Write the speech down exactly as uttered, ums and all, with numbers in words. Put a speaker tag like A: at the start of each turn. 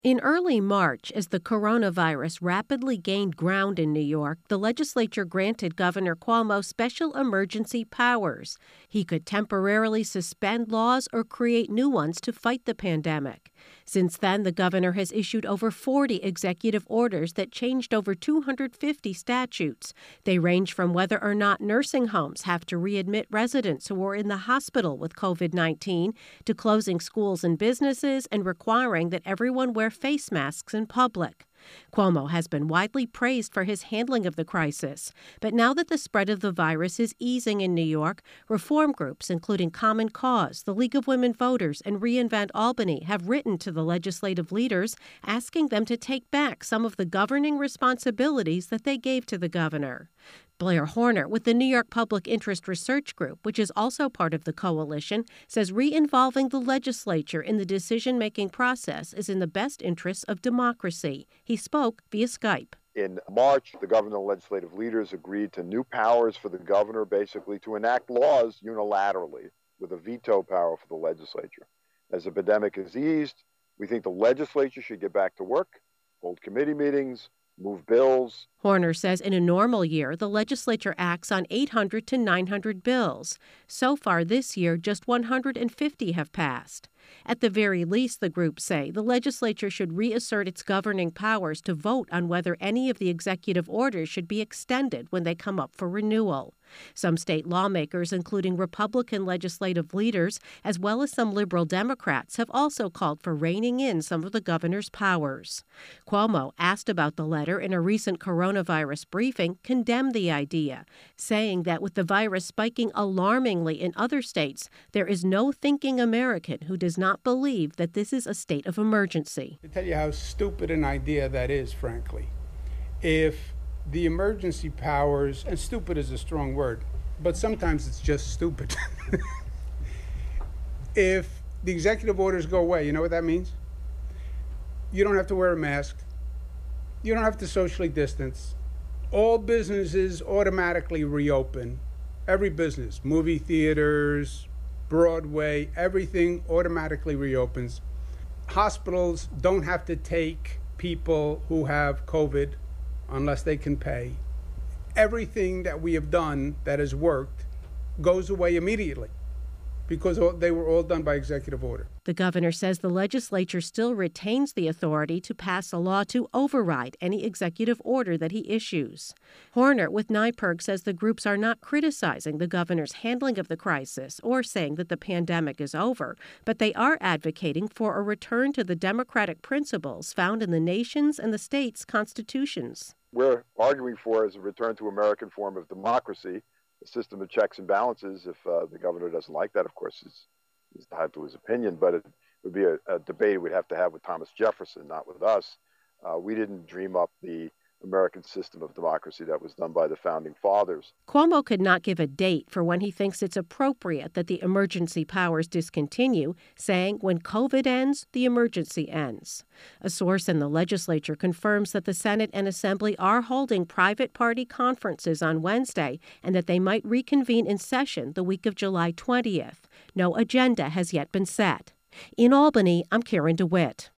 A: In early March, as the coronavirus rapidly gained ground in New York, the legislature granted Governor Cuomo special emergency powers. He could temporarily suspend laws or create new ones to fight the pandemic. Since then, the governor has issued over forty executive orders that changed over two hundred fifty statutes. They range from whether or not nursing homes have to readmit residents who are in the hospital with covid nineteen to closing schools and businesses and requiring that everyone wear face masks in public. Cuomo has been widely praised for his handling of the crisis. But now that the spread of the virus is easing in New York, reform groups, including Common Cause, the League of Women Voters, and Reinvent Albany, have written to the legislative leaders asking them to take back some of the governing responsibilities that they gave to the governor. Blair Horner with the New York Public Interest Research Group, which is also part of the coalition, says re-involving the legislature in the decision-making process is in the best interests of democracy. He spoke via Skype.
B: In March, the governor and legislative leaders agreed to new powers for the governor, basically to enact laws unilaterally with a veto power for the legislature. As the pandemic has eased, we think the legislature should get back to work, hold committee meetings, move bills.
A: Horner says in a normal year, the legislature acts on eight hundred to nine hundred bills. So far this year, just one hundred fifty have passed. At the very least, the groups say, the legislature should reassert its governing powers to vote on whether any of the executive orders should be extended when they come up for renewal. Some state lawmakers, including Republican legislative leaders, as well as some liberal Democrats, have also called for reining in some of the governor's powers. Cuomo, asked about the letter in a recent coronavirus briefing, condemned the idea, saying that with the virus spiking alarmingly in other states, there is no thinking American who does not believe that this is a state of emergency.
C: To tell you how stupid an idea that is, frankly. If the emergency powers, and stupid is a strong word, but sometimes it's just stupid. If the executive orders go away, you know what that means? You don't have to wear a mask. You don't have to socially distance. All businesses automatically reopen. Every business, movie theaters, Broadway, everything automatically reopens. Hospitals don't have to take people who have COVID unless they can pay. Everything that we have done that has worked goes away immediately because they were all done by executive order.
A: The governor says the legislature still retains the authority to pass a law to override any executive order that he issues. Horner with NYPIRG says the groups are not criticizing the governor's handling of the crisis or saying that the pandemic is over, but they are advocating for a return to the democratic principles found in the nation's and the state's constitutions.
B: We're arguing for is a return to American form of democracy, a system of checks and balances. If uh, the governor doesn't like that, of course, he's, he's entitled to his opinion, but it would be a, a debate we'd have to have with Thomas Jefferson, not with us. Uh, we didn't dream up the American system of democracy that was done by the founding fathers.
A: Cuomo could not give a date for when he thinks it's appropriate that the emergency powers discontinue, saying when COVID ends, the emergency ends. A source in the legislature confirms that the Senate and Assembly are holding private party conferences on Wednesday and that they might reconvene in session the week of July twentieth. No agenda has yet been set. In Albany, I'm Karen DeWitt.